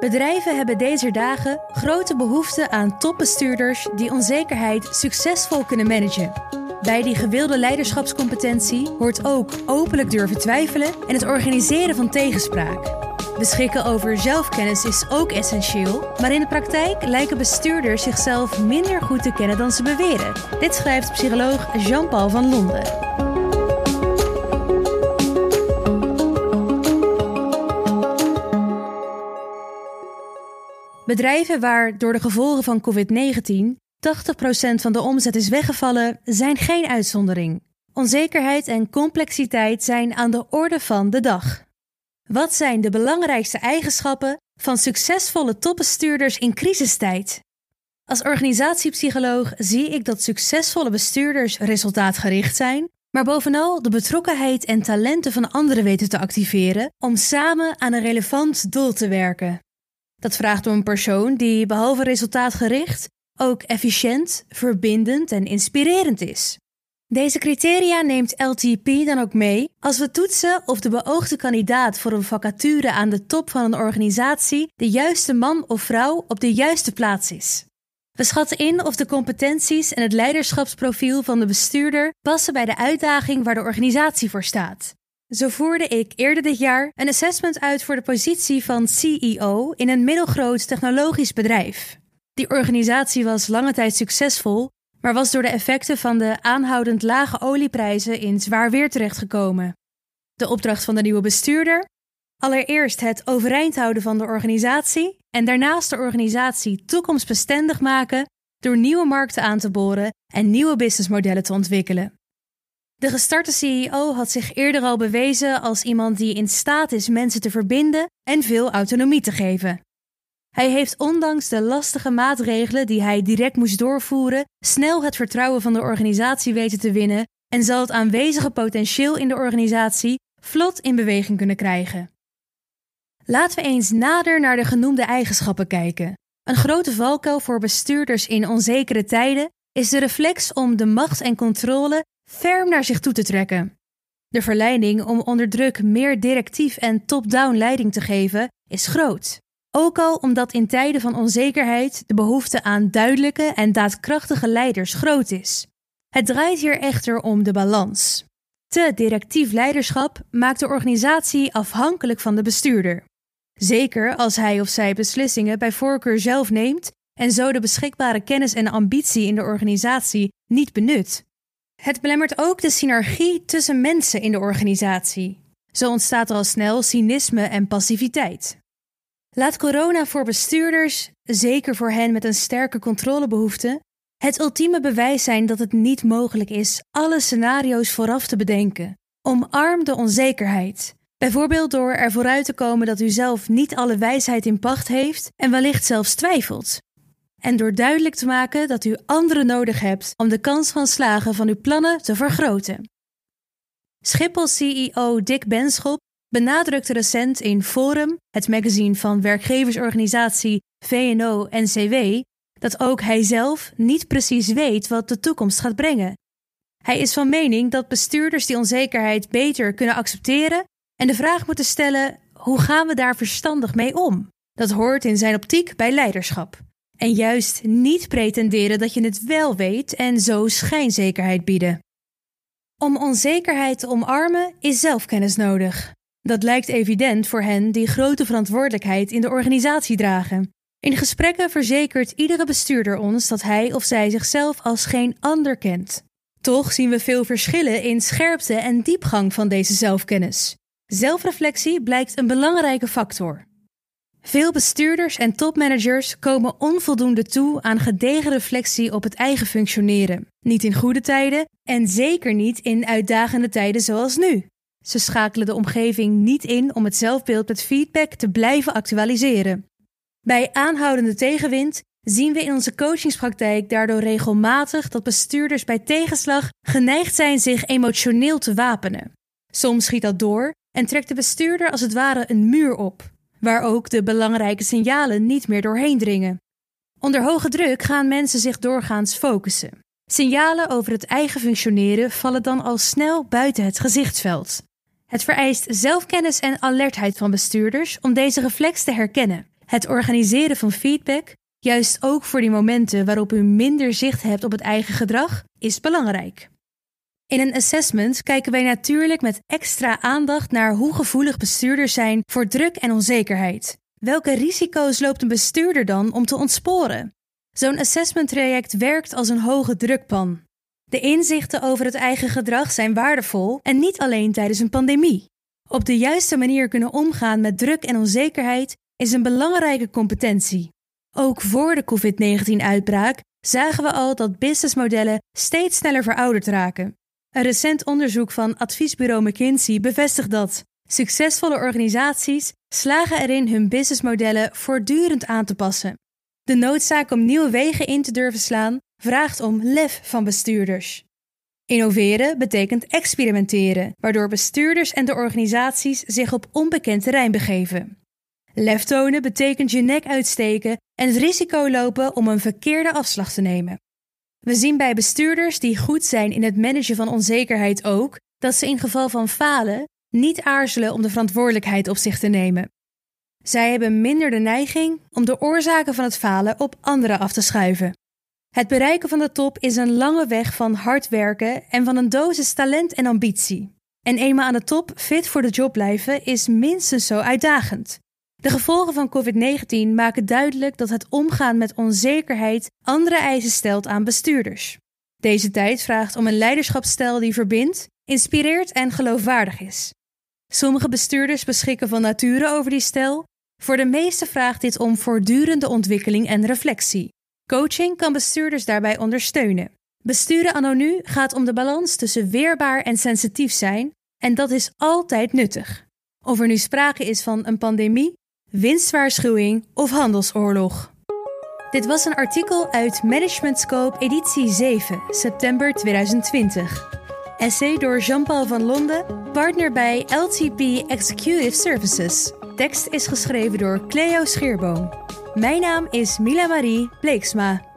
Bedrijven hebben deze dagen grote behoefte aan topbestuurders die onzekerheid succesvol kunnen managen. Bij die gewilde leiderschapscompetentie hoort ook openlijk durven twijfelen en het organiseren van tegenspraak. Beschikken over zelfkennis is ook essentieel, maar in de praktijk lijken bestuurders zichzelf minder goed te kennen dan ze beweren. Dit schrijft psycholoog Jean-Paul van Londen. Bedrijven waar door de gevolgen van COVID-19 80% van de omzet is weggevallen, zijn geen uitzondering. Onzekerheid en complexiteit zijn aan de orde van de dag. Wat zijn de belangrijkste eigenschappen van succesvolle topbestuurders in crisistijd? Als organisatiepsycholoog zie ik dat succesvolle bestuurders resultaatgericht zijn, maar bovenal de betrokkenheid en talenten van anderen weten te activeren om samen aan een relevant doel te werken. Dat vraagt om een persoon die behalve resultaatgericht ook efficiënt, verbindend en inspirerend is. Deze criteria neemt LTP dan ook mee als we toetsen of de beoogde kandidaat voor een vacature aan de top van een organisatie de juiste man of vrouw op de juiste plaats is. We schatten in of de competenties en het leiderschapsprofiel van de bestuurder passen bij de uitdaging waar de organisatie voor staat. Zo voerde ik eerder dit jaar een assessment uit voor de positie van CEO in een middelgroot technologisch bedrijf. Die organisatie was lange tijd succesvol, maar was door de effecten van de aanhoudend lage olieprijzen in zwaar weer terechtgekomen. De opdracht van de nieuwe bestuurder? Allereerst het overeind houden van de organisatie en daarnaast de organisatie toekomstbestendig maken door nieuwe markten aan te boren en nieuwe businessmodellen te ontwikkelen. De gestarte CEO had zich eerder al bewezen als iemand die in staat is mensen te verbinden en veel autonomie te geven. Hij heeft ondanks de lastige maatregelen die hij direct moest doorvoeren, snel het vertrouwen van de organisatie weten te winnen en zal het aanwezige potentieel in de organisatie vlot in beweging kunnen krijgen. Laten we eens nader naar de genoemde eigenschappen kijken. Een grote valkuil voor bestuurders in onzekere tijden is de reflex om de macht en controle ferm naar zich toe te trekken. De verleiding om onder druk meer directief en top-down leiding te geven is groot. Ook al omdat in tijden van onzekerheid de behoefte aan duidelijke en daadkrachtige leiders groot is. Het draait hier echter om de balans. Te directief leiderschap maakt de organisatie afhankelijk van de bestuurder. Zeker als hij of zij beslissingen bij voorkeur zelf neemt en zo de beschikbare kennis en ambitie in de organisatie niet benut. Het belemmert ook de synergie tussen mensen in de organisatie. Zo ontstaat er al snel cynisme en passiviteit. Laat corona voor bestuurders, zeker voor hen met een sterke controlebehoefte, het ultieme bewijs zijn dat het niet mogelijk is alle scenario's vooraf te bedenken. Omarm de onzekerheid. Bijvoorbeeld door er vooruit te komen dat u zelf niet alle wijsheid in pacht heeft en wellicht zelfs twijfelt. En door duidelijk te maken dat u anderen nodig hebt om de kans van slagen van uw plannen te vergroten. Schiphol-CEO Dick Benschop benadrukte recent in Forum, het magazine van werkgeversorganisatie VNO-NCW, dat ook hij zelf niet precies weet wat de toekomst gaat brengen. Hij is van mening dat bestuurders die onzekerheid beter kunnen accepteren en de vraag moeten stellen: hoe gaan we daar verstandig mee om? Dat hoort in zijn optiek bij leiderschap. En juist niet pretenderen dat je het wel weet en zo schijnzekerheid bieden. Om onzekerheid te omarmen is zelfkennis nodig. Dat lijkt evident voor hen die grote verantwoordelijkheid in de organisatie dragen. In gesprekken verzekert iedere bestuurder ons dat hij of zij zichzelf als geen ander kent. Toch zien we veel verschillen in scherpte en diepgang van deze zelfkennis. Zelfreflectie blijkt een belangrijke factor. Veel bestuurders en topmanagers komen onvoldoende toe aan gedegen reflectie op het eigen functioneren. Niet in goede tijden en zeker niet in uitdagende tijden zoals nu. Ze schakelen de omgeving niet in om het zelfbeeld met feedback te blijven actualiseren. Bij aanhoudende tegenwind zien we in onze coachingspraktijk daardoor regelmatig dat bestuurders bij tegenslag geneigd zijn zich emotioneel te wapenen. Soms schiet dat door en trekt de bestuurder als het ware een muur op, waar ook de belangrijke signalen niet meer doorheen dringen. Onder hoge druk gaan mensen zich doorgaans focussen. Signalen over het eigen functioneren vallen dan al snel buiten het gezichtsveld. Het vereist zelfkennis en alertheid van bestuurders om deze reflex te herkennen. Het organiseren van feedback, juist ook voor die momenten waarop u minder zicht hebt op het eigen gedrag, is belangrijk. In een assessment kijken wij natuurlijk met extra aandacht naar hoe gevoelig bestuurders zijn voor druk en onzekerheid. Welke risico's loopt een bestuurder dan om te ontsporen? Zo'n assessment-traject werkt als een hoge drukpan. De inzichten over het eigen gedrag zijn waardevol en niet alleen tijdens een pandemie. Op de juiste manier kunnen omgaan met druk en onzekerheid is een belangrijke competentie. Ook voor de COVID-19-uitbraak zagen we al dat businessmodellen steeds sneller verouderd raken. Een recent onderzoek van adviesbureau McKinsey bevestigt dat. Succesvolle organisaties slagen erin hun businessmodellen voortdurend aan te passen. De noodzaak om nieuwe wegen in te durven slaan vraagt om lef van bestuurders. Innoveren betekent experimenteren, waardoor bestuurders en de organisaties zich op onbekend terrein begeven. Lef tonen betekent je nek uitsteken en het risico lopen om een verkeerde afslag te nemen. We zien bij bestuurders die goed zijn in het managen van onzekerheid ook dat ze in geval van falen niet aarzelen om de verantwoordelijkheid op zich te nemen. Zij hebben minder de neiging om de oorzaken van het falen op anderen af te schuiven. Het bereiken van de top is een lange weg van hard werken en van een dosis talent en ambitie. En eenmaal aan de top fit voor de job blijven is minstens zo uitdagend. De gevolgen van COVID-19 maken duidelijk dat het omgaan met onzekerheid andere eisen stelt aan bestuurders. Deze tijd vraagt om een leiderschapsstijl die verbindt, inspireert en geloofwaardig is. Sommige bestuurders beschikken van nature over die stijl. Voor de meeste vraagt dit om voortdurende ontwikkeling en reflectie. Coaching kan bestuurders daarbij ondersteunen. Besturen anno nu gaat om de balans tussen weerbaar en sensitief zijn en dat is altijd nuttig. Of er nu sprake is van een pandemie, winstwaarschuwing of handelsoorlog. Dit was een artikel uit Management Scope editie 7, september 2020. Essay door Jean-Paul van Londen, partner bij LTP Executive Services. Tekst is geschreven door Cleo Scheerboom. Mijn naam is Mila Marie Bleeksma.